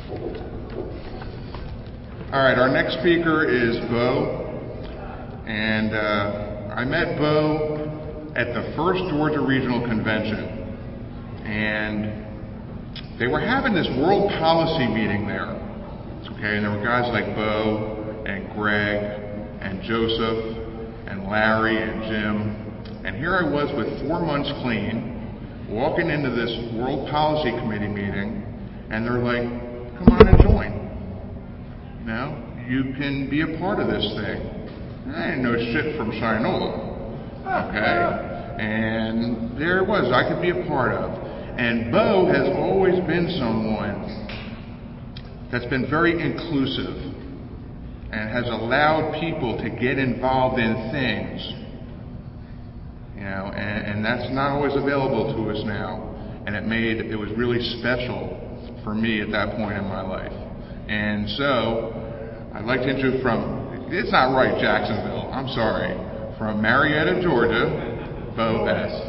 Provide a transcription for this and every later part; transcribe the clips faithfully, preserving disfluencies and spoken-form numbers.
All right, our next speaker is Bo, and uh, I met Bo at the first Georgia Regional Convention, and they were having this world policy meeting there, okay, and there were guys like Bo and Greg and Joseph and Larry and Jim, and here I was with four months clean, walking into this World Policy Committee meeting, and they're like, come on and join. You know, you can be a part of this thing. I didn't know shit from Shinola, okay? And there it was, I could be a part of. And Bo has always been someone that's been very inclusive and has allowed people to get involved in things, you know, and, and that's not always available to us now. And it made, it was really special for me at that point in my life. And so, I'd like to introduce from, it's not right, Jacksonville, I'm sorry, from Marietta, Georgia, Bo Bess.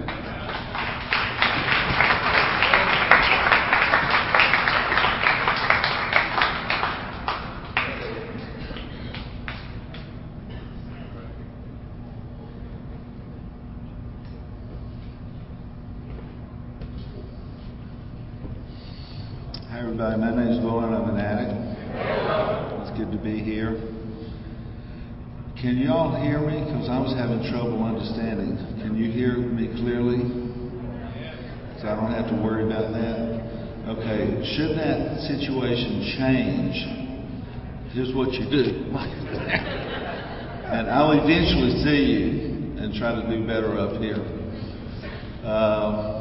Hi everybody, my name is Bo and I'm an addict. It's good to be here. Can you all hear me? Because I was having trouble understanding. Can you hear me clearly? So I don't have to worry about that? Okay, should that situation change, here's what you do. And I'll eventually see you and try to do better up here. Uh,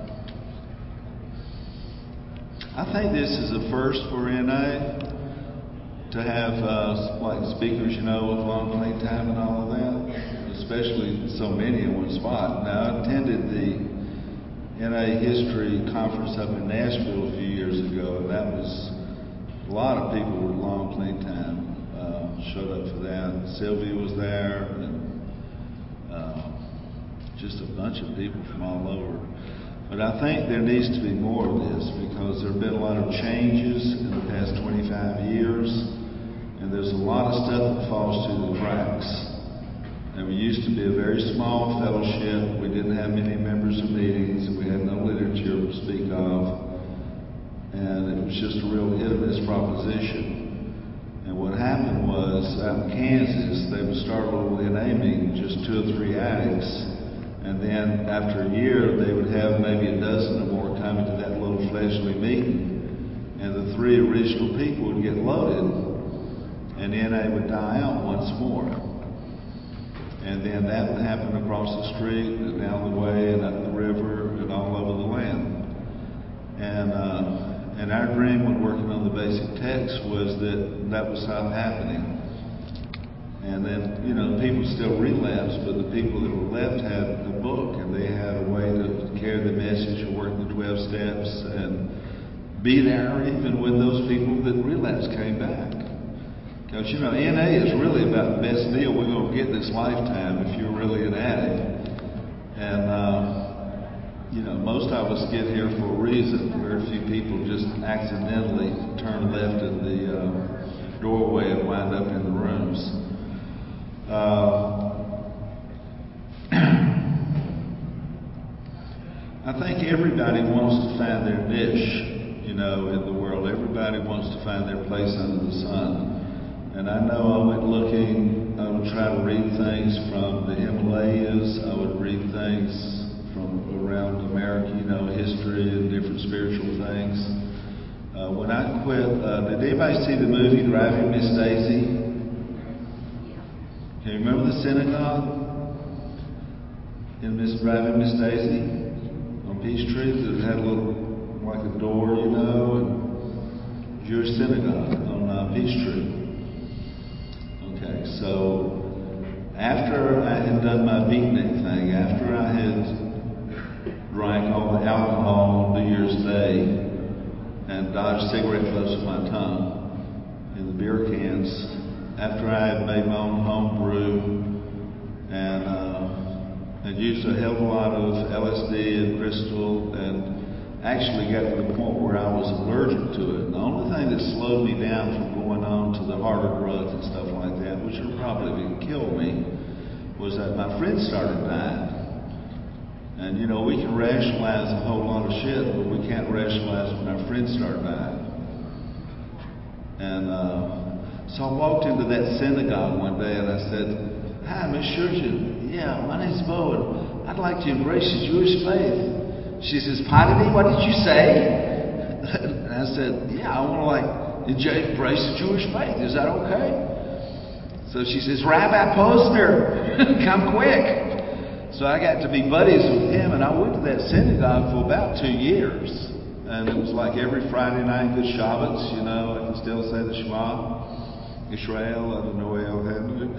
I think this is a first for N A to have uh, like speakers, you know, with long clean time and all of that, especially so many in one spot. Now, I attended the N A History Conference up in Nashville a few years ago, and that was a lot of people with long clean time uh, showed up for that. Sylvia was there, and uh, just a bunch of people from all over. But I think there needs to be more of this because there have been a lot of changes in the past twenty-five years, and there's a lot of stuff that falls through the cracks. And we used to be a very small fellowship. We didn't have many members of meetings. We had no literature to speak of. And it was just a real hit or miss proposition. And what happened was, out in Kansas, they would start a little N A meeting, just two or three addicts. And then after a year, they would have maybe a dozen or more coming to that little fleshly meeting. And the three original people would get loaded, and N A would die out once more. And then that would happen across the street, and down the way, and up the river, and all over the land. And uh, and our dream when working on the basic text was that that would stop happening. And then, you know, people still relapse, but the people that were left had the book, and they had a way to carry the message and work the twelve steps and be there even when those people that relapsed came back. Because, you know, N A is really about the best deal we're going to get this lifetime if you're really an addict. And, um, you know, most of us get here for a reason. Very few people just accidentally turn left at the uh, doorway and wind up in the rooms. Uh, I think everybody wants to find their niche, you know, in the world. Everybody wants to find their place under the sun. And I know I went looking, I would try to read things from the Himalayas, I would read things from around America, you know, history and different spiritual things. Uh, when I quit, uh, did anybody see the movie Driving Miss Daisy? Can you remember the synagogue in Miss Driving Miss Daisy on Peachtree that had a little, like a door, you know, and Jewish synagogue on uh, Peachtree. Okay, so after I had done my beatnik thing, after I had drank all the alcohol on New Year's Day and dodged cigarette butts with my tongue in the beer cans, after I had made my own home brew and uh, had used a hell of a lot of L S D and crystal and actually got to the point where I was allergic to it. And the only slowed me down from going on to the harder drugs and stuff like that, which would probably kill me, was that my friends started dying. And, you know, we can rationalize a whole lot of shit, but we can't rationalize when our friends start dying. And uh, so I walked into that synagogue one day and I said, "Hi, Miss Shurjan. Yeah, my name's Bo, and I'd like to embrace the Jewish faith." She says, "Pardon me, what did you say?" And I said, "Yeah, I want to like embrace the Jewish faith. Is that okay?" So she says, "Rabbi Posner, come quick." So I got to be buddies with him, and I went to that synagogue for about two years. And it was like every Friday night, good Shabbats, you know, I can still say the Shema, Israel, Adonai Eloheinu.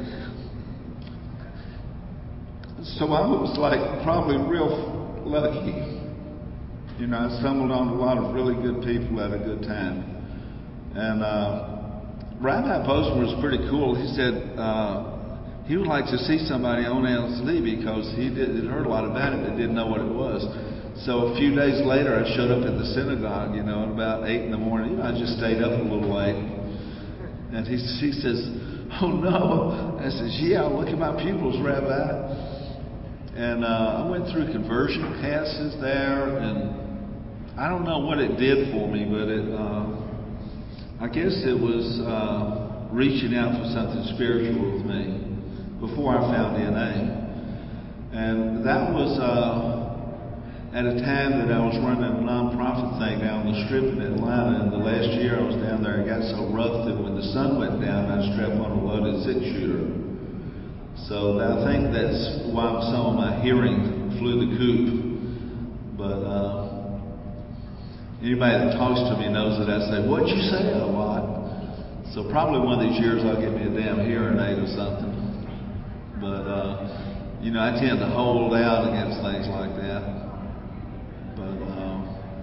So I was like probably real lucky. You know, I stumbled on a lot of really good people at a good time. And uh, Rabbi Posner was pretty cool. He said, uh, he would like to see somebody on L S D because he did, had heard a lot about it but didn't know what it was. So a few days later, I showed up at the synagogue, you know, at about eight in the morning. You know, I just stayed up a little late. And he, he says, "Oh, no." I says, "Yeah, look at my pupils, Rabbi." And uh, I went through conversion classes there, and I don't know what it did for me, but it, uh, I guess it was uh, reaching out for something spiritual with me before I found N A. And that was uh, at a time that I was running a nonprofit thing down the strip in Atlanta. And the last year I was down there, it got so rough that when the sun went down, I'd strap on a loaded six shooter. So I think that's why some of my hearing flew the coop. But uh, anybody that talks to me knows that I say, "What'd you say?" a lot. So probably one of these years I'll get me a damn hearing aid or something. But, uh, you know, I tend to hold out against things like that. But uh,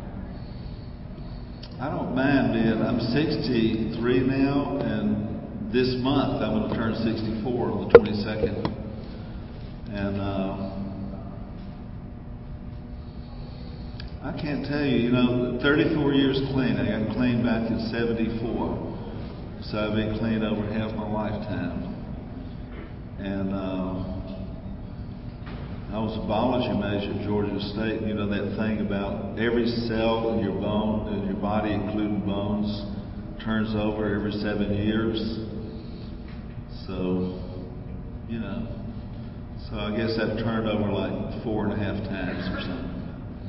I don't mind being, I'm sixty-three now, and this month I'm going to turn sixty-four on the twenty-second. And uh, I can't tell you, you know, thirty-four years clean. I got clean back in seventy-four. So I've been clean over half my lifetime. And uh, I was a biology major at Georgia State. You know that thing about every cell in your bone, in your body, including bones, turns over every seven years. So, you know, so I guess I've turned over like four and a half times or something.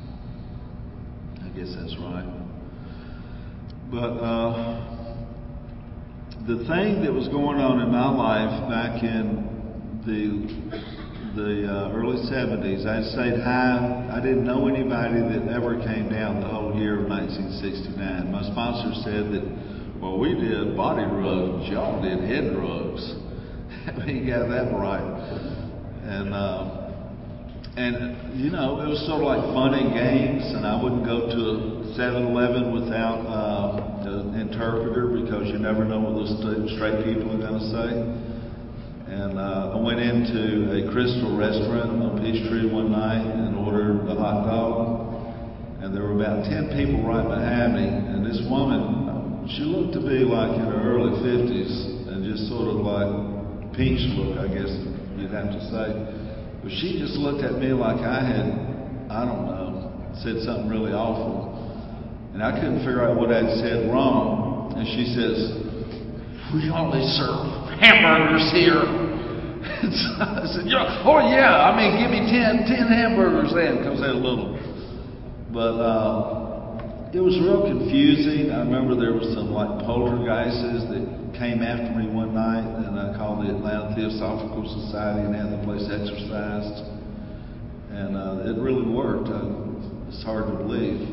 I guess that's right. But uh, the thing that was going on in my life back in the the uh, early seventies, I stayed high. I didn't know anybody that ever came down the whole year of nineteen sixty-nine. My sponsor said that, well, we did body drugs, y'all did head drugs. He got that right. And uh, and you know, it was sort of like fun and games, and I wouldn't go to a seven eleven without uh, an interpreter because you never know what those straight people are going to say. And uh, I went into a Crystal restaurant on Peachtree one night and ordered a hot dog. And there were about ten people right behind me. And this woman, she looked to be like in her early fifties and just sort of like peach look, I guess you'd have to say. But she just looked at me like I had, I don't know, said something really awful. And I couldn't figure out what I'd said wrong. And she says, "We only serve hamburgers here." So I said, yeah, "Oh yeah, I mean, give me ten, ten hamburgers then," because they're little. But uh, it was real confusing. I remember there was some like poltergeists that came after me one night, and I called the Atlanta Theosophical Society and had the place exorcised. And uh, it really worked. Uh, it's hard to believe.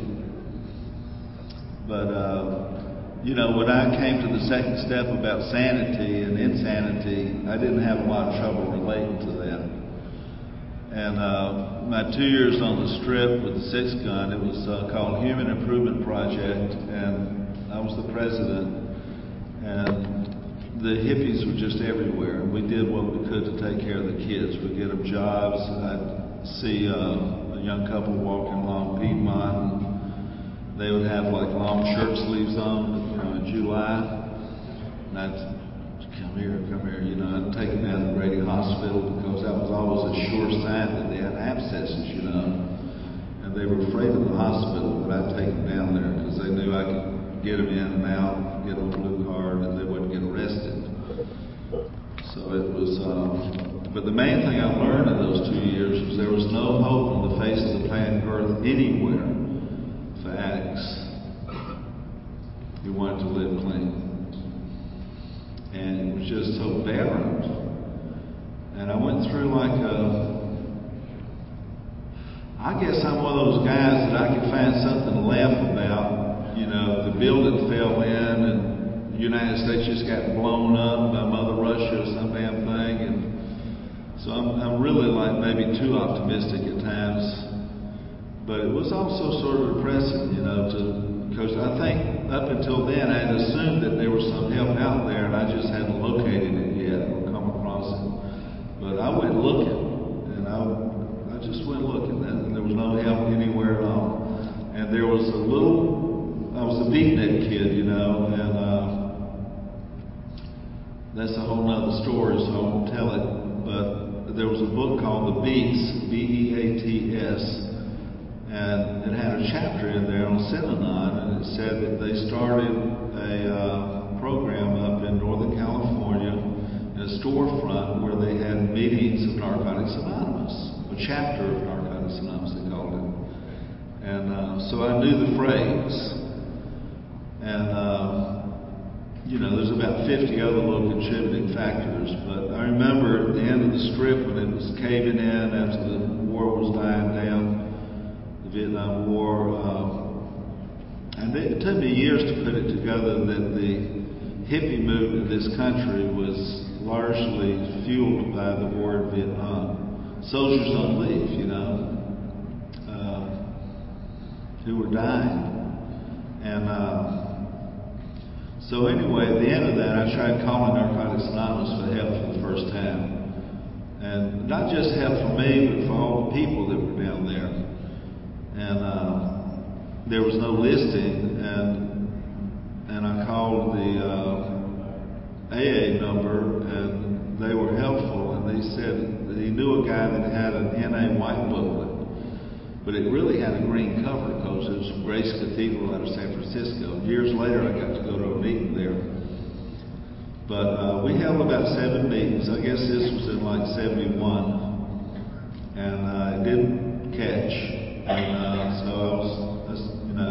But uh, you know, when I came to the second step about sanity and insanity, I didn't have a lot of trouble relating to that. And uh, my two years on the strip with the six gun, it was uh, called Human Improvement Project, and I was the president. And the hippies were just everywhere. We did what we could to take care of the kids. We'd get them jobs. I'd see uh, a young couple walking along Piedmont, and they would have like long shirt sleeves on, you know, in July, and I'd come here, come here, you know, I'd take him down to Grady Hospital because that was always a sure sign that they had abscesses, you know. And they were afraid of the hospital, but I'd take them down there because they knew I could get them in and out, get them a blue card, and they wouldn't get arrested. So it was, um, but the main thing I learned in those two years was there was no hope on the face of the planet Earth anywhere for addicts who wanted to live clean. And it was just so barren. And I went through like a, I guess I'm one of those guys that I can find something to laugh about. You know, the building fell in and the United States just got blown up by Mother Russia or some damn thing. And so I'm, I'm really like maybe too optimistic at times. But it was also sort of depressing, you know, to, because I think up until then I had assumed that there was some help out there and I just hadn't located it yet or come across it. But I went looking and I I just went looking, and there was no help anywhere at all. And there was a little, I was a beatnik kid, you know, and uh, that's a whole nother story, so I won't tell it. But there was a book called The Beats, B E A T S, and it had a chapter in there on Synanon, and it said that they started a uh, program up in Northern California in a storefront where they had meetings of Narcotics Anonymous. Chapter of Narcotics Anonymous, they called it. And uh, so I knew the phrase. And, uh, you know, there's about fifty other little contributing factors. But I remember at the end of the strip when it was caving in after the war was dying down, the Vietnam War. Uh, and it took me years to put it together that the hippie movement in this country was largely fueled by the war in Vietnam. Soldiers on leave, you know, uh, who were dying. And uh, so anyway, at the end of that, I tried calling Narcotics Anonymous for help for the first time. And not just help for me, but for all the people that were down there. And uh, there was no listing, and and I called the uh, A A number, and they were helpful, and they said he knew a guy that had an N A white booklet, but it really had a green cover because it was from Grace Cathedral out of San Francisco. Years later, I got to go to a meeting there. But uh, we held about seven meetings. I guess this was in like seventy-one, and uh, it didn't catch. And uh, so I was, you know,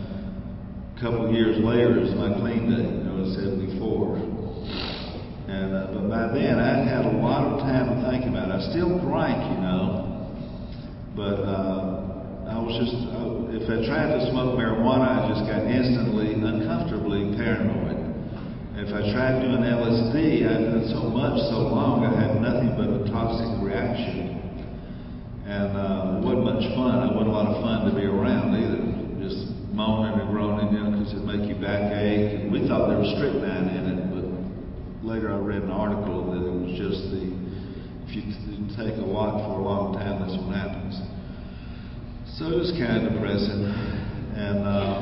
a couple of years later is my clean day, you know, in seventy-four. And, uh, but by then, I'd had a lot of time to think about it. I still drank, you know, but uh, I was just, I, if I tried to smoke marijuana, I just got instantly, uncomfortably paranoid. And if I tried doing L S D, I'd done so much, so long, I had nothing but a toxic reaction. And uh, it wasn't much fun. It wasn't a lot of fun to be around either. Just moaning and groaning, you know, because it'd make you backache. And we thought there was strychnine in it, but later I read an article that it was just the, if you take a lot for a long time, that's what happens. So it was kind of depressing. And uh,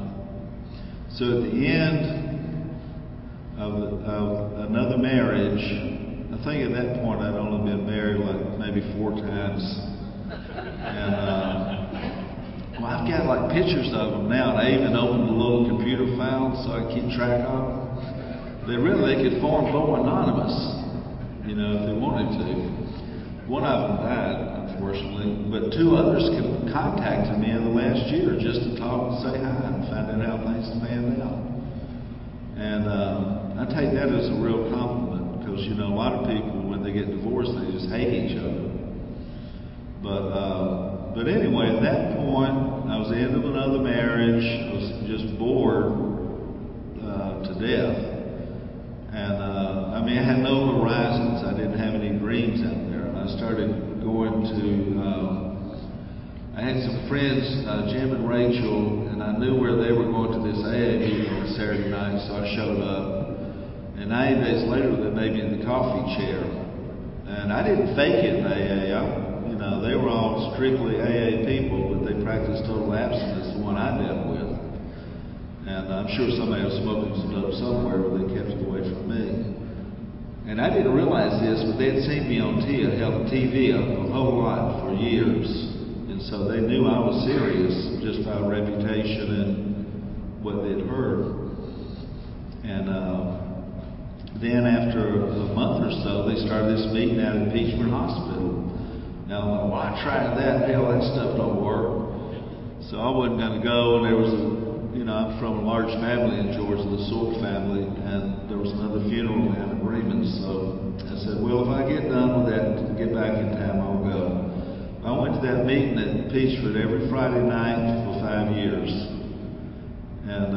so at the end of, of another marriage, I think at that point I'd only been married like maybe four times. And uh, well, I've got like pictures of them now, and I even opened a little computer file so I keep track of them. They really they could form Bo Anonymous, you know, if they wanted to. One of them died, unfortunately, but two others contacted me in the last year just to talk and say hi and find out how things panned out. And uh, I take that as a real compliment because, you know, a lot of people, when they get divorced, they just hate each other. But uh, but anyway, at that point, I was the end of another marriage. I was just bored uh, to death. And, uh, I mean, I had no horizons. I didn't have any dreams out there. And I started going to, um, I had some friends, uh, Jim and Rachel, and I knew where they were going to this A A meeting on Saturday night, so I showed up. And nine days later, they made me in the coffee chair. And I didn't fake it in A A. I, you know, they were all strictly A A people, but they practiced total abstinence, the one I dealt with. And I'm sure somebody was smoking some dope somewhere, but they kept it away from me. And I didn't realize this, but they had seen me on T V a, a whole lot for years. And so they knew I was serious just by reputation and what they'd heard. And uh, then after a month or so, they started this meeting out at Peachford Hospital. Now I'm like, well, I tried that. Hell, that stuff don't work. So I wasn't going to go. And there was a, you know, I'm from a large family in Georgia, the Sewell family, and there was another funeral down in Bremen. So I said, well, if I get done with that, get back in time, I'll go. I went to that meeting at Peachford every Friday night for five years. And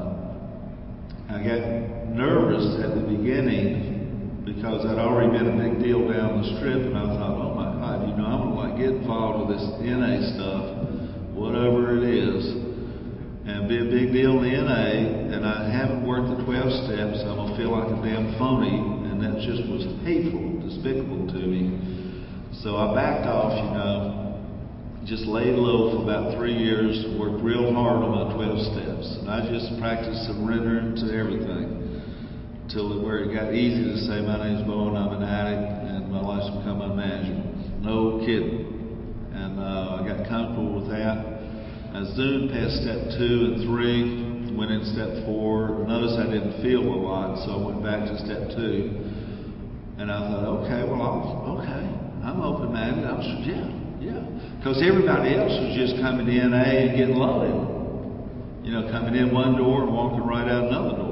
uh, I got nervous at the beginning because I'd already been a big deal down the strip, and I thought, oh my God, you know, I'm going to like get involved with this N A stuff, whatever it is, and be a big deal in the N A, and I haven't worked the twelve steps, I'm going to feel like a damn phony, and that just was hateful, despicable to me. So I backed off, you know, just laid low for about three years, worked real hard on my twelve steps, and I just practiced surrendering to everything. Till where it got easy to say, my name's Bo and I'm an addict and my life's become unmanageable. No kidding. And uh, I got comfortable with that. I zoomed past step two and three, went in step four. Noticed I didn't feel a lot, so I went back to step two. And I thought, okay, well, I'm, okay, I'm open-minded. I was, yeah, yeah. Because everybody else was just coming to N A and getting loaded. You know, coming in one door and walking right out another door.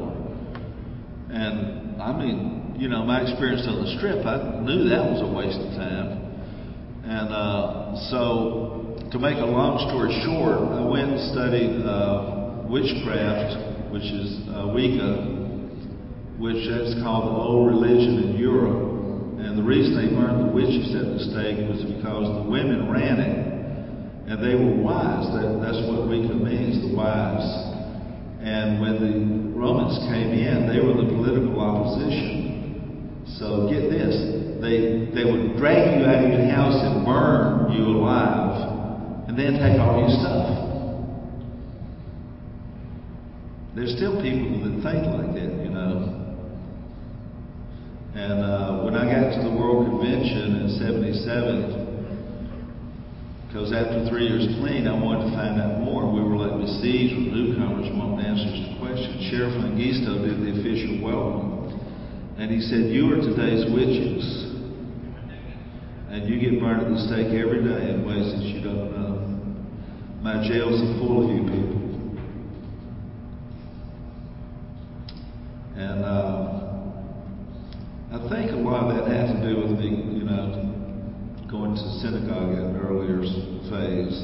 And, I mean, you know, my experience on the strip, I knew that was a waste of time. And uh, so, to make a long story short, I went and studied uh, witchcraft, which is uh, Wicca, which is called the old religion in Europe. And the reason they burned the witches at the stake was because the women ran it, and they were wise. That, that's what Wicca means, the wise. And when the Romans came in, they were the political opposition. So get this, they they would drag you out of your house and burn you alive, and then take all your stuff. There's still people that think like that, you know. And uh, when I got to the World Convention in seventy-seven, because after three years clean, I wanted to find out more. We were like besieged with newcomers wanting answers to questions. Sheriff Mengistu did the official welcome. And he said, you are today's witches. And you get burned at the stake every day in ways that you don't know. My jails are full of you people. And uh, I think a lot of that had to do with me, you know, going to synagogue at an earlier phase.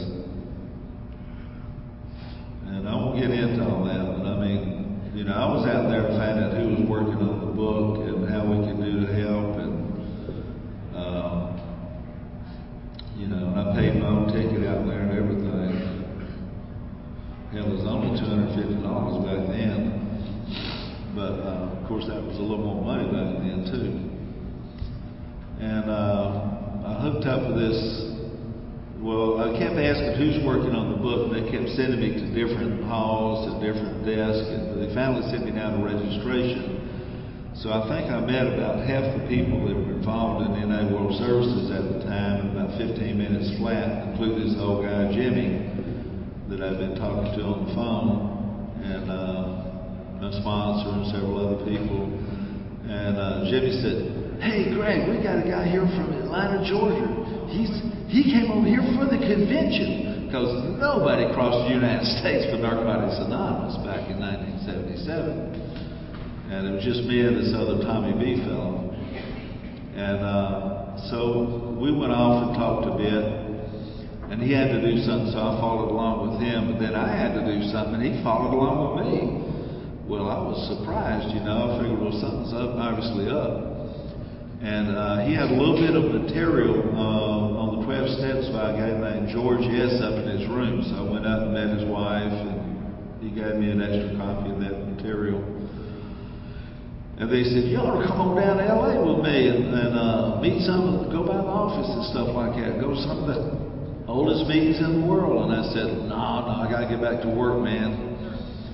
And I won't get into all that, but I mean, you know, I was out there to find out who was working on the book and how we could do to help, and uh, you know, and I paid my own ticket out there and everything. Hell, it was only two hundred fifty dollars back then, but uh, of course that was a little more money back then too. And uh, I hooked up with this, well, I kept asking who's working on the book, and they kept sending me to different halls, to different desks, and they finally sent me down to registration. So I think I met about half the people that were involved in N A World Services at the time, in about fifteen minutes flat, including this old guy, Jimmy, that I've been talking to on the phone, and uh, my sponsor and several other people. And uh, Jimmy said, hey, Greg, we got a guy here from Atlanta, Georgia. He's He came over here for the convention, because nobody crossed the United States for Narcotics Anonymous back in nineteen seventy-seven. And it was just me and this other Tommy B fellow. And uh, so we went off and talked a bit, and he had to do something, so I followed along with him. But then I had to do something, and he followed along with me. Well, I was surprised, you know. I figured, well, something's up, obviously up. And uh, he had a little bit of material uh, on the twelve steps by a guy named George S. up in his room. So I went out and met his wife, and he gave me an extra copy of that material. And they said, you ought to come on down to L A with me and, and uh, meet some, go by the office and stuff like that. Go to some of the oldest meetings in the world. And I said, no, no, I got to get back to work, man.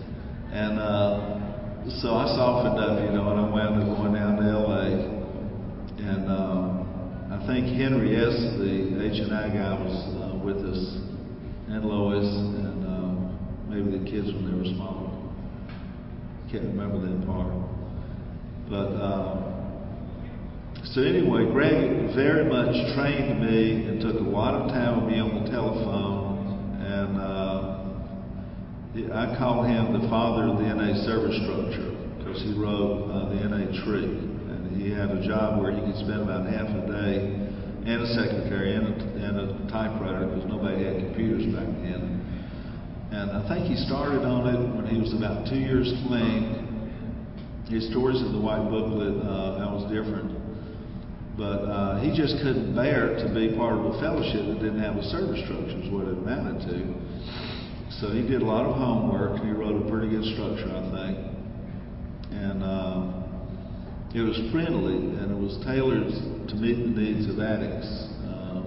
And uh, so I softened up, you know, and I wound up going down to L A. And um, I think Henry S., the H and I guy, was uh, with us, and Lois, and uh, maybe the kids when they were smaller. Can't remember that part. But um, so anyway, Greg very much trained me and took a lot of time with me on the telephone, and uh, I call him the father of the N A service structure because he wrote uh, the N A tree, and he had a job where he could spend about half a day and a secretary and a, and a typewriter because nobody had computers back then. And I think he started on it when he was about two years clean. His stories in the white booklet, uh, that was different. But uh, he just couldn't bear to be part of a fellowship that didn't have a service structure, is what it amounted to. So he did a lot of homework, and he wrote a pretty good structure, I think. And uh, it was friendly, and it was tailored to meet the needs of addicts um,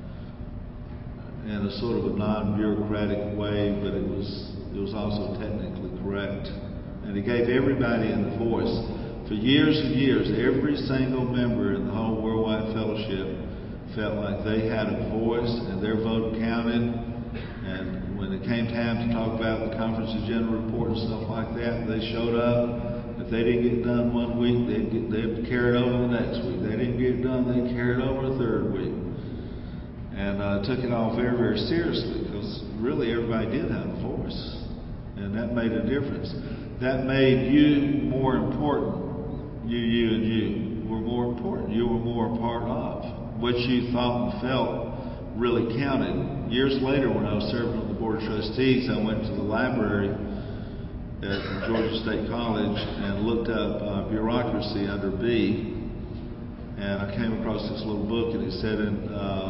in a sort of a non-bureaucratic way, but it was it was also technically correct. And he gave everybody a voice. For years and years, every single member in the whole Worldwide Fellowship felt like they had a voice and their vote counted. And when it came time to talk about the conference agenda report and stuff like that, they showed up. If they didn't get done one week, they'd, get, they'd carry it over the next week. They didn't get it done, they'd carry it over the third week. And uh, took it all very, very seriously because really everybody did have a voice. And that made a difference. That made you more important. You, you, and you were more important. You were more a part of. What you thought and felt really counted. Years later, when I was serving on the Board of Trustees, I went to the library at Georgia State College and looked up uh, bureaucracy under B. And I came across this little book, and it said in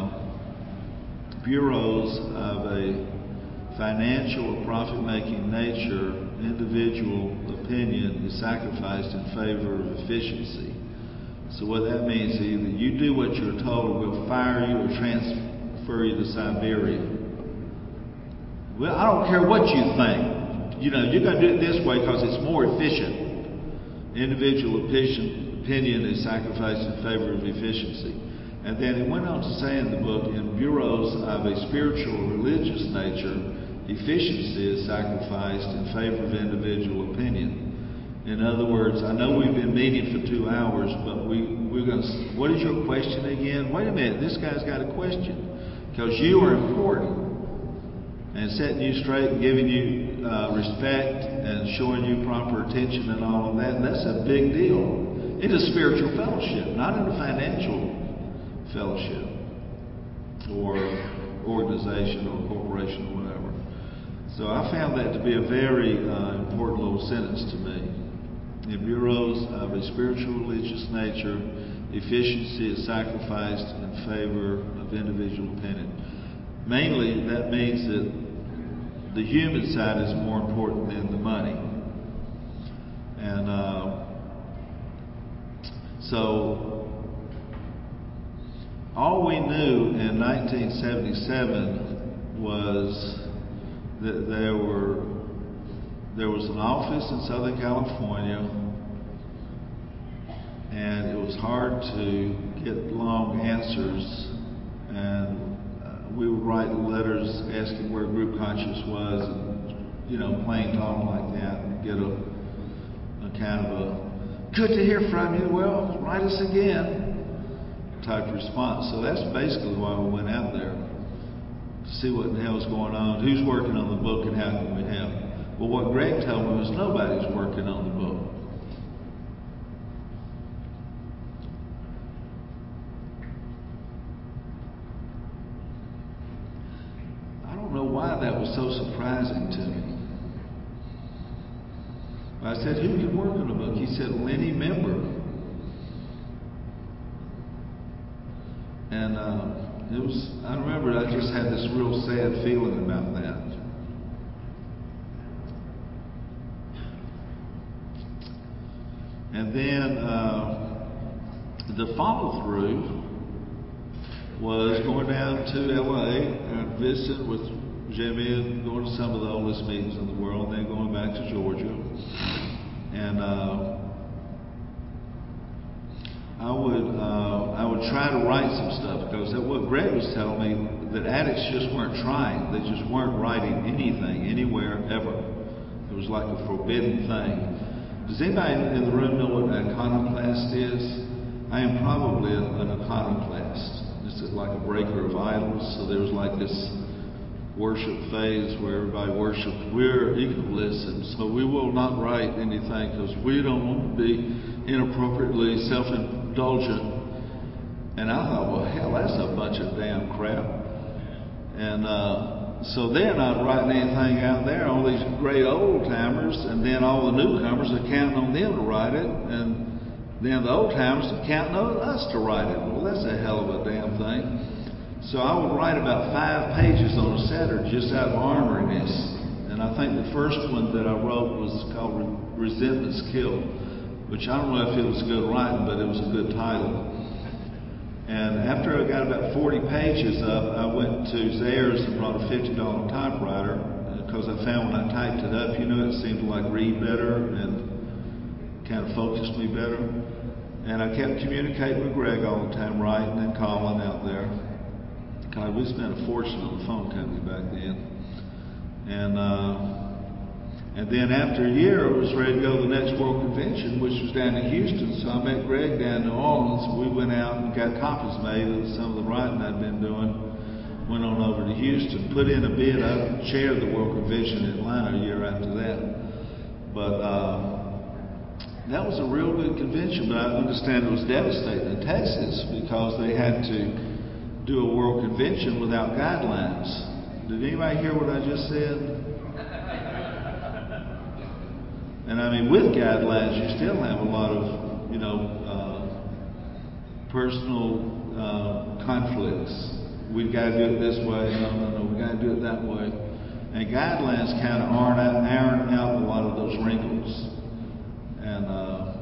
uh, bureaus of a financial or profit-making nature, individual opinion is sacrificed in favor of efficiency. So what that means is either you do what you're told, or we'll fire you or transfer you to Siberia. Well, I don't care what you think. You know, you're going to do it this way because it's more efficient. Individual opinion is sacrificed in favor of efficiency. And then it went on to say in the book, in bureaus of a spiritual or religious nature, efficiency is sacrificed in favor of individual opinion. In other words, I know we've been meeting for two hours, but we, we're going to, what is your question again? Wait a minute, this guy's got a question. Because you are important. And setting you straight and giving you uh, respect and showing you proper attention and all of that, that's a big deal. It's a spiritual fellowship, not in a financial fellowship or organization or corporation or whatever. So I found that to be a very uh, important little sentence to me. In bureaus of a spiritual religious nature, efficiency is sacrificed in favor of individual opinion. Mainly, that means that the human side is more important than the money. And uh, so, all we knew in nineteen seventy-seven was that there were there was an office in Southern California, and it was hard to get long answers, and uh, we would write letters asking where group conscious was, and, you know, plain talk like that, and get a, a kind of a good to hear from you, well, write us again type response. So that's basically why we went out there, to see what the hell's going on, who's working on the book, and how can we help. Well, what Greg told me was nobody's working on the book. I don't know why that was so surprising to me. I said, who can work on the book? He said, well, any member. And uh, it was, I remember I just had this real sad feeling about that. And then uh, the follow-through was going down to L A and visiting with Jimmy, going to some of the oldest meetings in the world, and then going back to Georgia. And uh, I would uh, I would try to write some stuff, because that what Greg was telling me, that addicts just weren't trying. They just weren't writing anything, anywhere, ever. It was like a forbidden thing. Does anybody in the room know what an iconoclast is? I am probably a, an iconoclast. This is like a breaker of idols. So there was like this worship phase where everybody worshiped. We're egoless, and so we will not write anything because we don't want to be inappropriately self-indulgent. And I thought, well, hell, that's a bunch of damn crap. And uh, so they're not writing anything out there, all these great old timers, and then all the newcomers are counting on them to write it, and then the old timers are counting on us to write it. Well, that's a hell of a damn thing. So I would write about five pages on a Saturday just out of orneriness. And I think the first one that I wrote was called Resentment's Kill, which I don't know if it was good writing, but it was a good title. And after I got about forty pages up, I went to Zayre's and brought a fifty dollar typewriter, because I found when I typed it up, you know, it seemed to like read better and kind of focused me better. And I kept communicating with Greg all the time, writing and calling out there. God, we spent a fortune on the phone company back then. And uh, and then after a year, I was ready to go to the next World Convention, which was down in Houston. So I met Greg down in New Orleans. We went out and got copies made of some of the writing I'd been doing. Went on over to Houston, put in a bid. I chaired the World Convention in Atlanta a year after that. But uh, that was a real good convention. But I understand it was devastating in Texas because they had to do a World Convention without guidelines. Did anybody hear what I just said? And I mean, with guidelines, you still have a lot of, you know, uh, personal uh, conflicts. We've got to do it this way. No, no, no, we've got to do it that way. And guidelines kind of iron out, iron out a lot of those wrinkles. And uh,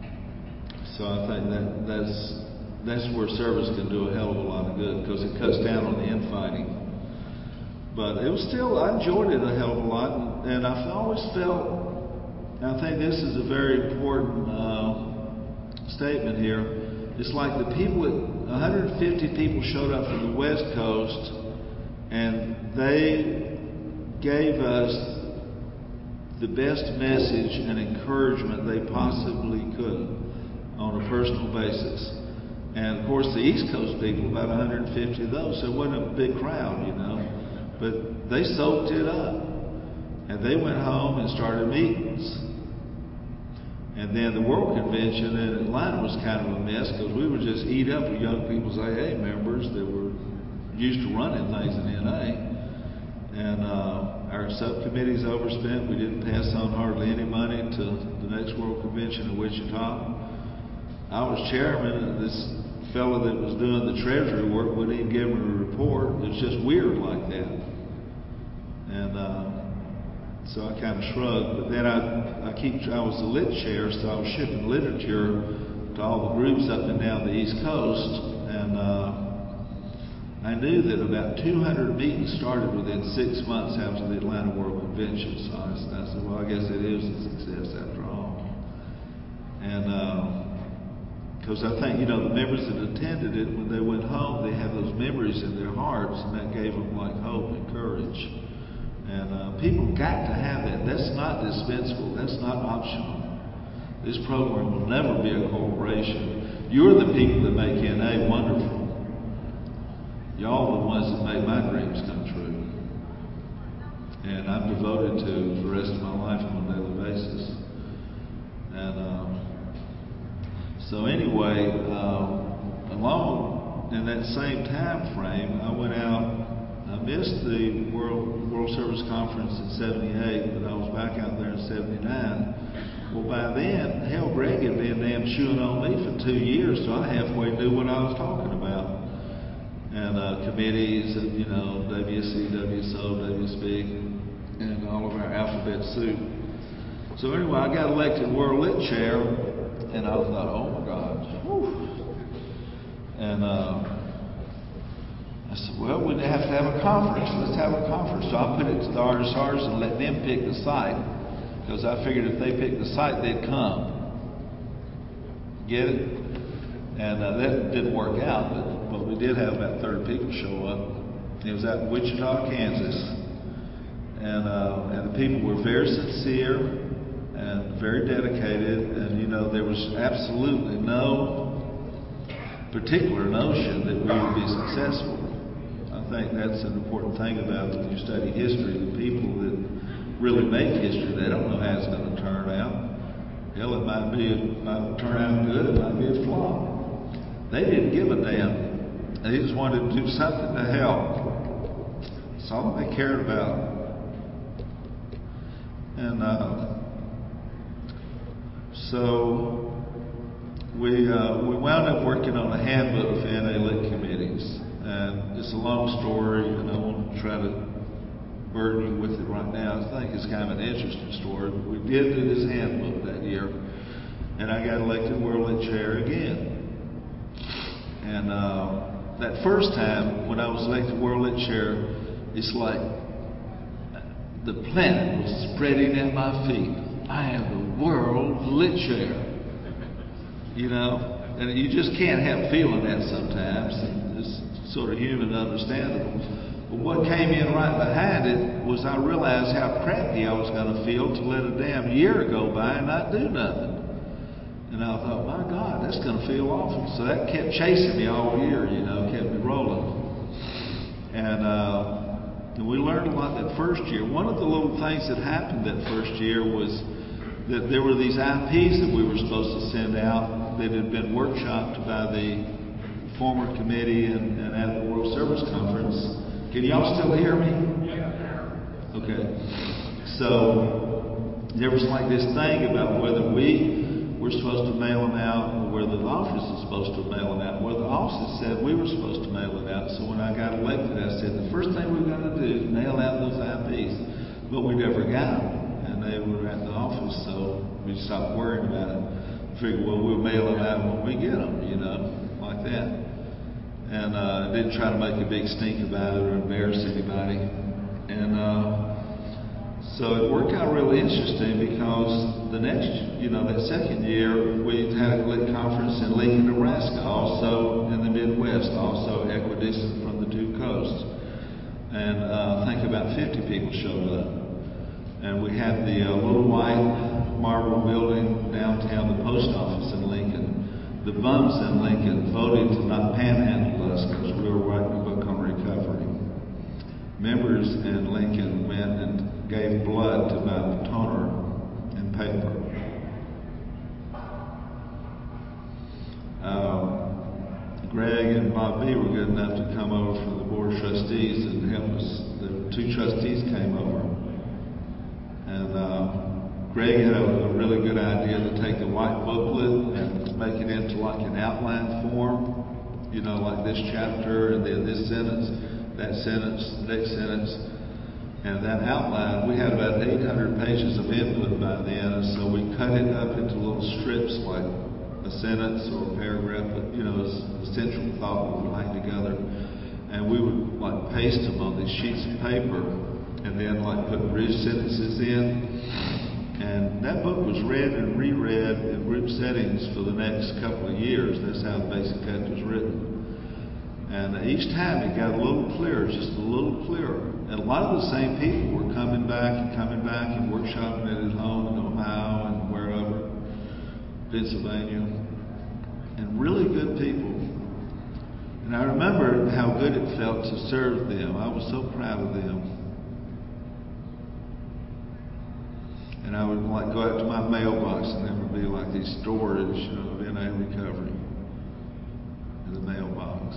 so I think that that's that's where service can do a hell of a lot of good, because it cuts down on the infighting. But it was still, I enjoyed it a hell of a lot, and, and I've always felt. I think this is a very important uh, statement here. It's like the people, one hundred fifty people showed up from the West Coast, and they gave us the best message and encouragement they possibly could on a personal basis. And of course, the East Coast people, about one hundred fifty of those, so it wasn't a big crowd, you know, but they soaked it up. And they went home and started meetings. And then the World Convention in Atlanta was kind of a mess, because we would just eat up with young people's A A members that were used to running things in N A. And uh, our subcommittees overspent. We didn't pass on hardly any money to the next World Convention in Wichita. I was chairman, and this fellow that was doing the treasury work wouldn't even give him a report. It was just weird like that. And uh, so I kind of shrugged. But then I, I keep, I was the lit chair, so I was shipping literature to all the groups up and down the East Coast. And uh, I knew that about two hundred meetings started within six months after the Atlanta World Convention. So I, I said, well, I guess it is a success after all. And because uh, I think, you know, the members that attended it, when they went home, they had those memories in their hearts, and that gave them like hope and courage. And uh, people got to have that. That's not dispensable. That's not optional. This program will never be a corporation. You're the people that make N A wonderful. Y'all are the ones that make my dreams come true. And I'm devoted to for the rest of my life on a daily basis. And uh, so anyway, uh, along in that same time frame, I went out. I missed the World World Service Conference in seventy-eight, but I was back out there in seventy-nine. Well, by then, hell, Greg had been damn chewing on me for two years, so I halfway knew what I was talking about. And uh, committees, and you know, W S C, W S O, W S B, and all of our alphabet soup. So anyway, I got elected World Lit Chair, and I thought, oh my God, whew. And uh, I said, well, we'd have to have a conference. Let's have a conference. So I put it to the R S Rs and let them pick the site, because I figured if they picked the site, they'd come. Get it? And uh, that didn't work out, but, but we did have about thirty people show up. It was out in Wichita, Kansas. And, uh, and the people were very sincere and very dedicated. And, you know, there was absolutely no particular notion that we would be successful. I think that's an important thing about it when you study history. The people that really make history, they don't know how it's going to turn out. Hell, it might be, it might turn out good, it might be a flop. They didn't give a damn. They just wanted to do something to help. That's all they cared about. And uh, so we uh, we wound up working on a handbook for N A Lit committees. And it's a long story, and I won't try to burden you with it right now. I think it's kind of an interesting story. But we did do this handbook that year, and I got elected World Lit Chair again. And uh, that first time when I was elected World Lit Chair, it's like the planet was spreading at my feet. I am the World Lit Chair. You know, and you just can't help feeling that sometimes. And it's sort of human and understandable. But what came in right behind it was I realized how crappy I was going to feel to let a damn year go by and not do nothing. And I thought, my God, that's going to feel awful. So that kept chasing me all year, you know, kept me rolling. And, uh, and we learned a lot that first year. One of the little things that happened that first year was that there were these I Ps that we were supposed to send out that had been workshopped by the former committee and, and at the World Service Conference. Can y'all still hear me? Okay. So there was like this thing about whether we were supposed to mail them out or whether the office was supposed to mail them out. Well, the office said we were supposed to mail it out. So when I got elected, I said the first thing we're going to do is mail out those I Ps. But we never got them, and they were at the office, so we stopped worrying about it. Figured, well, we'll mail them out when we get them, you know, like that. And uh, didn't try to make a big stink about it or embarrass anybody. And uh, so it worked out really interesting because the next, you know, that second year, we had a lit conference in Lincoln, Nebraska, also in the Midwest, also equidistant from the two coasts. And uh, I think about fifty people showed up. And we had the uh, little white marble building downtown, the post office in Lincoln. The bums in Lincoln voted to not panhandle us because we were writing a book on recovery. Members in Lincoln went and gave blood to buy toner and paper. Um, Greg and Bob B were good enough to come over from the Board of Trustees and help us. The two trustees came over. And uh, Greg had a, a really good idea to take the white booklet and make it into like an outline form, you know, like this chapter and then this sentence, that sentence, next sentence. And that outline, we had about eight hundred pages of input by then, and so we cut it up into little strips like a sentence or a paragraph, but, you know, the central thought would hang together. And we would like paste them on these sheets of paper and then like put bridge sentences in. And that book was read and reread in group settings for the next couple of years. That's how the Basic Cut was written. And each time it got a little clearer, just a little clearer. And a lot of the same people were coming back and coming back and workshopping it at home in Ohio and wherever, Pennsylvania. And really good people. And I remember how good it felt to serve them. I was so proud of them. And I would like go out to my mailbox, and there would be like these storage, you know, of N A recovery in the mailbox.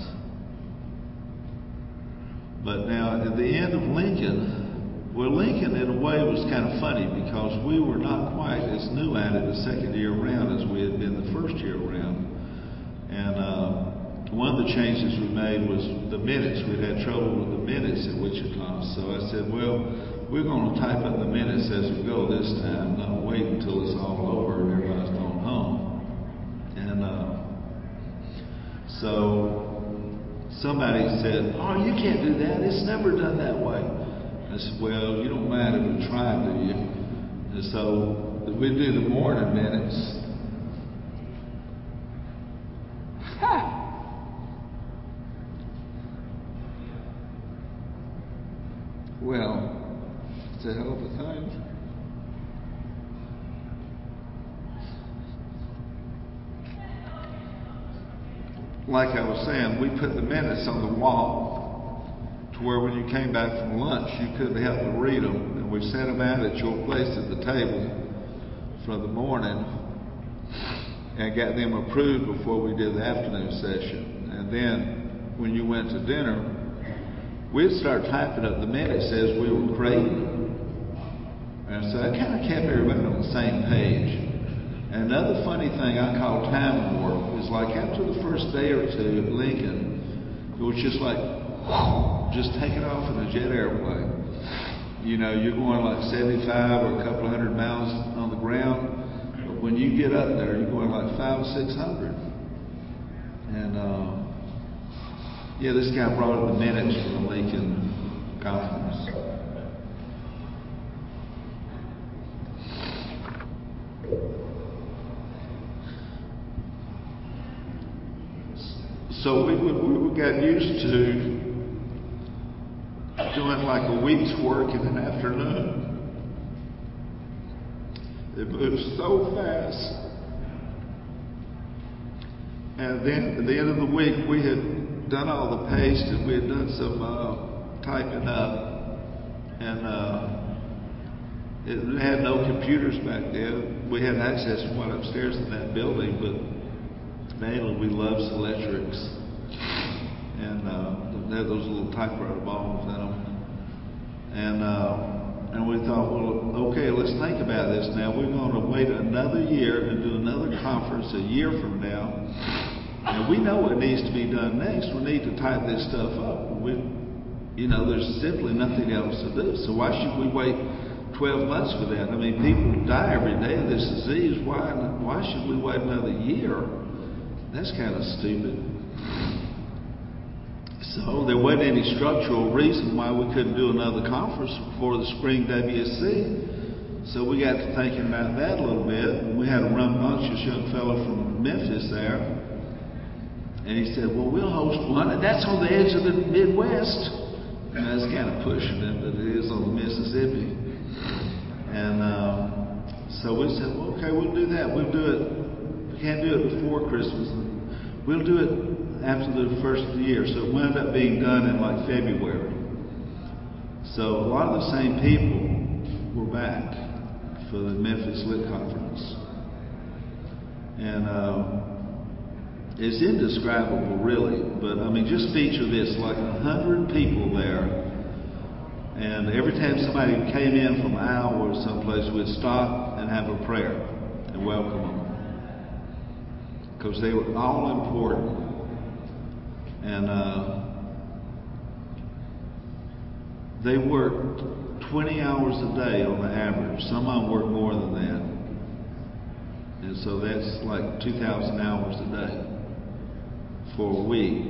But now at the end of Lincoln, well, Lincoln in a way was kind of funny because we were not quite as new at it the second year around as we had been the first year around. And uh, one of the changes we made was the minutes. We'd had trouble with the minutes at Wichita, so I said, well, we're going to type up the minutes as we go this time, not wait until it's all over and everybody's gone home. And uh, so, somebody said, "Oh, you can't do that. It's never done that way." I said, "Well, you don't mind if we try, do you?" And so we do the morning minutes. Ha! Well, it's a hell of a thing. Like I was saying, we put the minutes on the wall to where when you came back from lunch, you couldn't help but read them. And we set them out at your place at the table for the morning and got them approved before we did the afternoon session. And then when you went to dinner, we'd start typing up the minutes as we were creating. And so that kind of kept everybody on the same page. And another funny thing I call time warp is like after the first day or two at Lincoln, it was just like, just taking off in a jet airplane. You know, you're going like seventy-five or a couple of hundred miles on the ground, but when you get up there, you're going like five or six hundred. And uh, yeah, this guy brought up the minutes from the Lincoln conference. So we, we, we got used to doing like a week's work in an afternoon. It moves so fast. And then at the end of the week, we had done all the paste and we had done some uh, typing up. And uh, it had no computers back then. We had access to one upstairs in that building, but mainly we loved Selectrics, and uh, they had those little typewriter bombs in them. And uh, and we thought, well, okay, let's think about this now. We're going to wait another year and do another conference a year from now, and we know what needs to be done next. We need to type this stuff up. We, you know, there's simply nothing else to do. So why should we wait twelve months for that? I mean, people die every day of this disease. Why why should we wait another year? That's kind of stupid. So there wasn't any structural reason why we couldn't do another conference before the spring W S C. So we got to thinking about that a little bit. We had a rambunctious young fellow from Memphis there. And he said, well, we'll host one. And that's on the edge of the Midwest. And that's kind of pushing it, but it is on the Mississippi. And um, so we said, well, okay, we'll do that. We'll do it. We can't do it before Christmas. We'll do it after the first of the year. So it wound up being done in like February. So a lot of the same people were back for the Memphis Lit Conference. And uh, it's indescribable, really. But I mean, just picture this, like a hundred people there. And every time somebody came in from Iowa or someplace, we'd stop and have a prayer and welcome them. Because they were all important. And uh, they worked twenty hours a day on the average. Some of them work more than that. And so that's like two thousand hours a day for a week.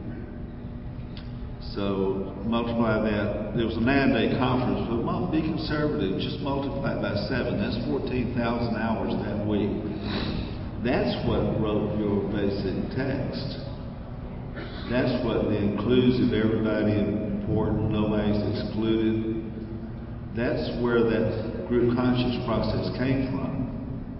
So multiply that. There was a nine-day conference, but well, be conservative. Just multiply it by seven. That's fourteen thousand hours that week. That's what wrote your basic text. That's what the inclusive, everybody important, nobody's excluded. That's where that group conscious process came from.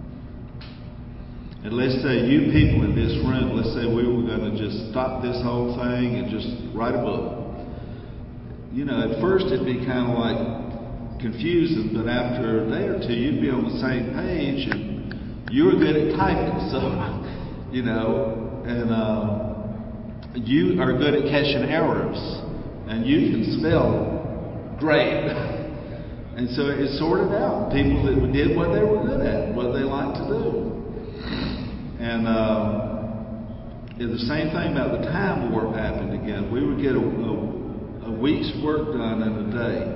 And let's say you people in this room, let's say we were going to just stop this whole thing and just write a book. You know, at first it'd be kind of like confusing, but after a day or two, you'd be on the same page and you were good at typing, so, you know, and uh, you are good at catching errors, and you can spell great. And so it sorted out people that did what they were good at, what they liked to do. And uh, the same thing about the time warp happened again. We would get a, a, a week's work done in a day.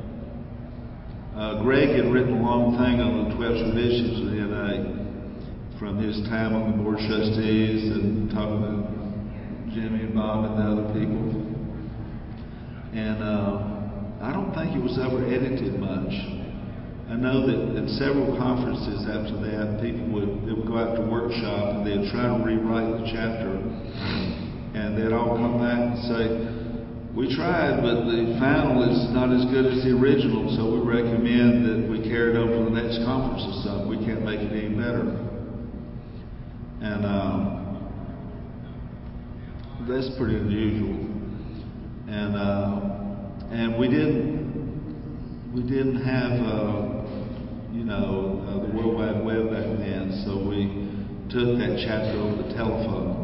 Uh, Greg had written a long thing on the twelve traditions of the N A from his time on the Board of Trustees and talking to Jimmy and Bob and the other people. And uh, I don't think it was ever edited much. I know that in several conferences after that, people would, they would go out to workshop and they'd try to rewrite the chapter, and they'd all come back and say, we tried, but the final is not as good as the original, so we recommend that we carry it over to the next conference or something. We can't make it any better. And um, that's pretty unusual. And uh, and we didn't we didn't have uh, you know uh, the World Wide Web back then, so we took that chapter over the telephone.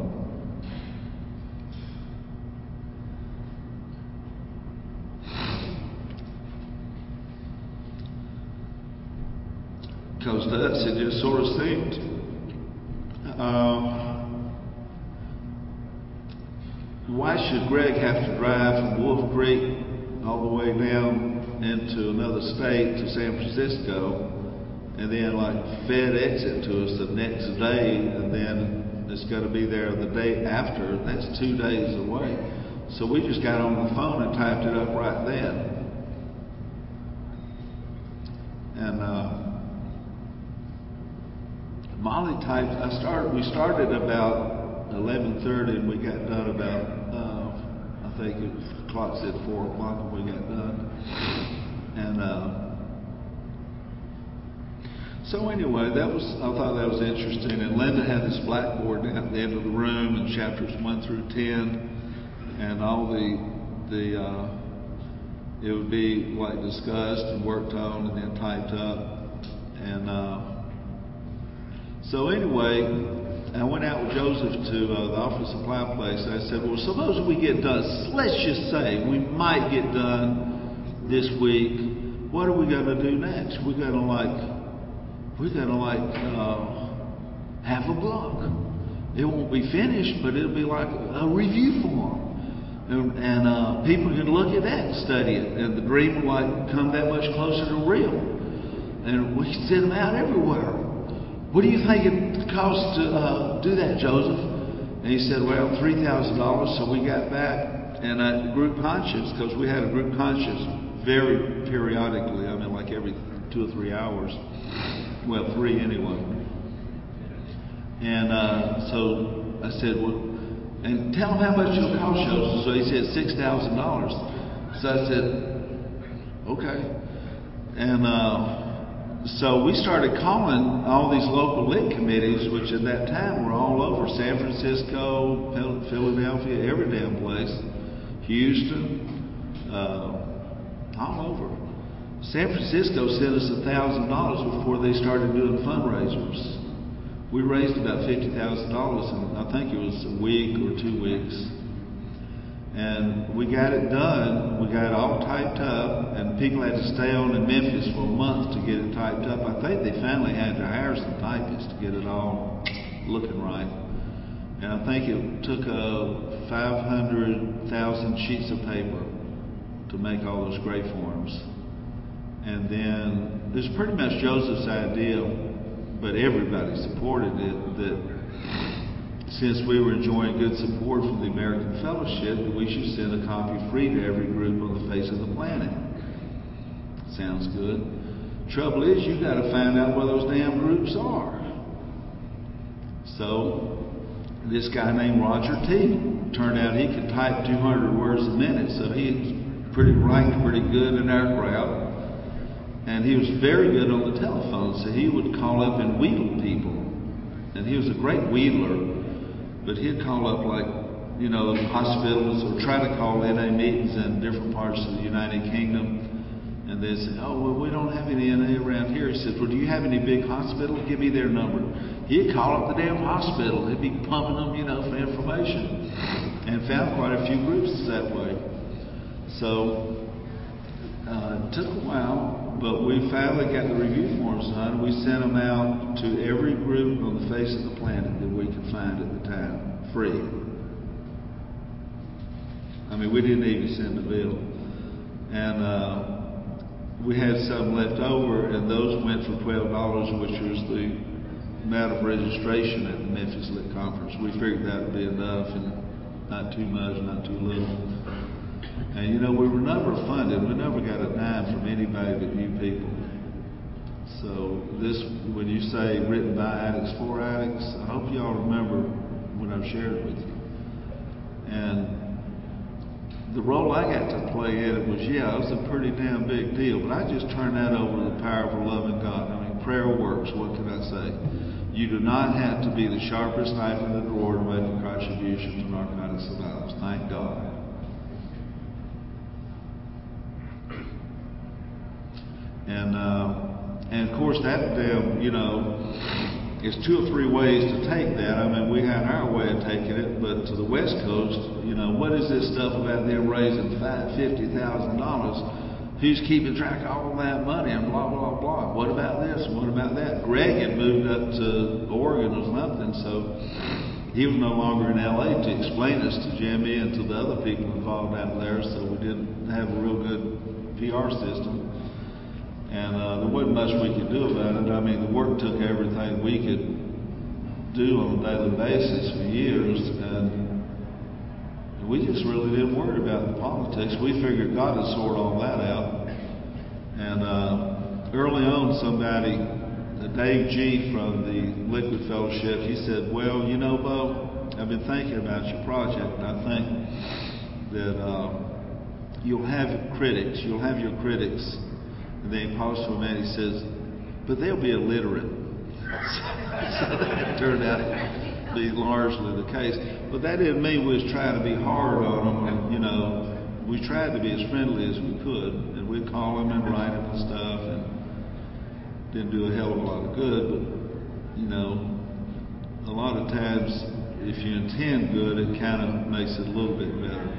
Because to us, it just sort of seemed uh, why should Greg have to drive from Wolf Creek all the way down into another state to San Francisco, and then like FedEx it to us the next day, and then it's got to be there the day after? That's two days away. So we just got on the phone and typed it up right then. And uh, Molly typed. I started. We started about eleven thirty, and we got done about. Uh, I think it was, the clock said four o'clock, and we got done. And uh, so anyway, that was. I thought that was interesting. And Linda had this blackboard down at the end of the room, and chapters one through ten, and all the the. Uh, it would be like discussed and worked on, and then typed up, and. Uh, So anyway, I went out with Joseph to uh, the office supply place. I said, well, suppose we get done. Let's just say we might get done this week. What are we going to do next? We're going to like, we're going to like uh, have a book. It won't be finished, but it'll be like a review form. And, and uh, people can look at that and study it. And the dream will like come that much closer to real. And we can send them out everywhere. What do you think it costs to uh, do that, Joseph? And he said, well, three thousand dollars. So we got back, and at group conscience, because we had a group conscience very periodically, I mean like every two or three hours. Well, three anyway. And uh, so I said, well, and tell him how much it'll cost, Joseph. So he said six thousand dollars. So I said, okay. And uh, so we started calling all these local lit committees, which at that time were all over San Francisco, Philadelphia, every damn place, Houston, uh, all over. San Francisco sent us a thousand dollars before they started doing fundraisers. We raised about fifty thousand dollars in, I think it was a week or two weeks. And we got it done. We got it all typed up, and people had to stay on in Memphis for a month to get it typed up. I think they finally had to hire some typists to get it all looking right. And I think it took uh, five hundred thousand sheets of paper to make all those gray forms. And then it was pretty much Joseph's idea, but everybody supported it, that since we were enjoying good support from the American Fellowship, that we should send a copy free to every group on the face of the planet. Sounds good. Trouble is, you got to find out where those damn groups are. So this guy named Roger T. turned out he could type two hundred words a minute, so he was pretty ranked pretty good in our crowd. And he was very good on the telephone, so he would call up and wheedle people. And he was a great wheedler. But he'd call up like, you know, hospitals, or try to call N A meetings in different parts of the United Kingdom. And they'd say, oh, well, we don't have any N A around here. He said, well, do you have any big hospitals? Give me their number. He'd call up the damn hospital. He'd be pumping them, you know, for information. And found quite a few groups that way. So uh, it took a while, but we finally got the review forms done. We sent them out to every group on the face of the planet that we could find at the time, free. I mean, we didn't even send a bill. And uh, we had some left over, and those went for twelve dollars, which was the amount of registration at the Memphis Lit Conference. We figured that would be enough, and not too much, not too little. And you know, we were never funded. We never got a dime from anybody but you people. So this, when you say written by addicts for addicts, I hope y'all remember what I've shared with you. And the role I got to play in it was, yeah, it was a pretty damn big deal, but I just turned that over to the power of a loving God. I mean, prayer works. What can I say? You do not have to be the sharpest knife in the drawer to make a contribution to Narcotics Anonymous. Thank God. And uh, and of course that damn, you know, it's two or three ways to take that. I mean, we had our way of taking it, but to the West Coast, you know, what is this stuff about them raising fifty thousand dollars? Who's keeping track of all that money and blah, blah, blah. What about this and what about that? Greg had moved up to Oregon or something, so he was no longer in L A to explain this to Jimmy and to the other people involved out there, so we didn't have a real good P R system. And uh, there wasn't much we could do about it. I mean, the work took everything we could do on a daily basis for years, and we just really didn't worry about the politics. We figured God would sort all that out. And uh, early on, somebody, uh, Dave G. from the Liquid Fellowship, he said, well, you know, Bo, I've been thinking about your project, and I think that uh, you'll have critics. You'll have your critics. And then he paused for a minute, he says, but they'll be illiterate. So that turned out to be largely the case. But that didn't mean we was trying to be hard on them. And, you know, we tried to be as friendly as we could. And we'd call them and write them and stuff. And didn't do a hell of a lot of good. But, you know, a lot of times, if you intend good, it kind of makes it a little bit better.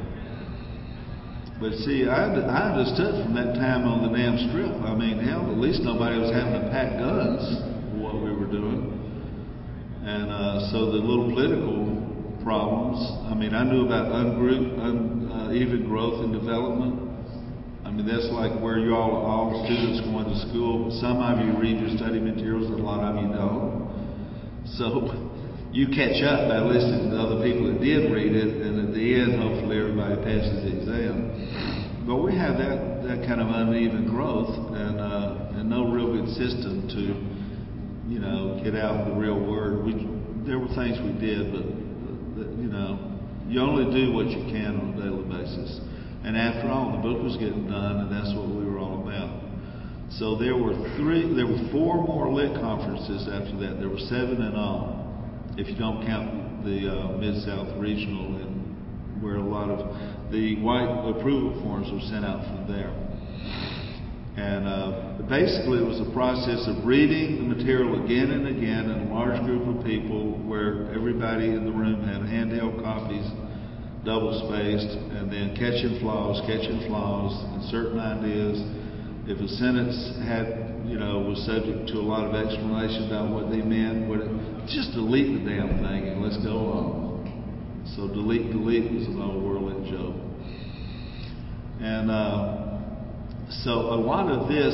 But see, I, I understood from that time on the damn strip. I mean, hell, at least nobody was having to pack guns for what we were doing. And uh, so the little political problems, I mean, I knew about ungroup, uneven uh, growth and development. I mean, that's like where you all, all students going to school. Some of you read your study materials, and a lot of you don't. So you catch up by listening to other people that did read it, and at the end, hopefully everybody passes the exam. But we have that, that kind of uneven growth and, uh, and no real good system to, you know, get out the real word. We, there were things we did, but, uh, you know, you only do what you can on a daily basis. And after all, the book was getting done, and that's what we were all about. So there were three, there were four more lit conferences after that. There were seven in all, if you don't count the uh, Mid-South Regional, and where a lot of the white approval forms were sent out from there. And uh, basically it was a process of reading the material again and again in a large group of people where everybody in the room had handheld copies, double-spaced, and then catching flaws, catching flaws, and certain ideas. If a sentence had, you know, was subject to a lot of explanation about what they meant, what it, just delete the damn thing and let's go on. So delete, delete was an old whirling joke. And uh, so a lot of this,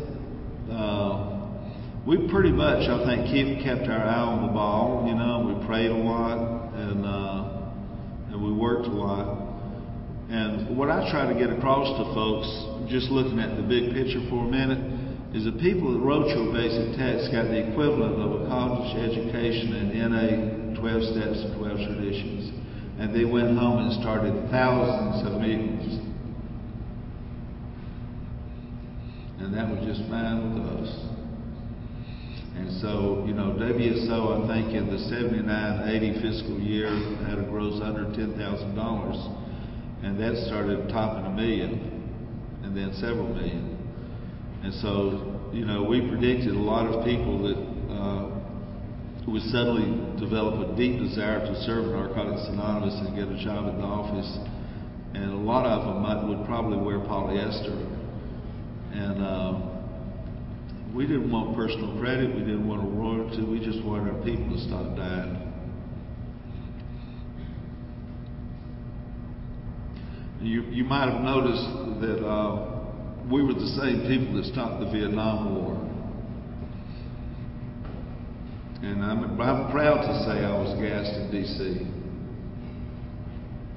uh, we pretty much, I think, keep, kept our eye on the ball. You know, we prayed a lot and uh, and we worked a lot. And what I try to get across to folks, just looking at the big picture for a minute, is the people that wrote your basic text got the equivalent of a college education in N A, twelve steps and twelve traditions. And they went home and started thousands of meetings. And that was just fine with us. And so, you know, W S O, I think in the seventy-nine eighty fiscal year had a gross under ten thousand dollars. And that started topping a million, and then several million. And so, you know, we predicted a lot of people that uh, would suddenly develop a deep desire to serve Narcotics Anonymous and get a job at the office. And a lot of them might, would probably wear polyester. And uh, we didn't want personal credit, we didn't want a royalty, we just wanted our people to stop dying. You, you might have noticed that uh, we were the same people that stopped the Vietnam War. And I'm, I'm proud to say I was gassed in D C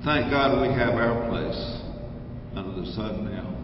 Thank God we have our place under the sun now.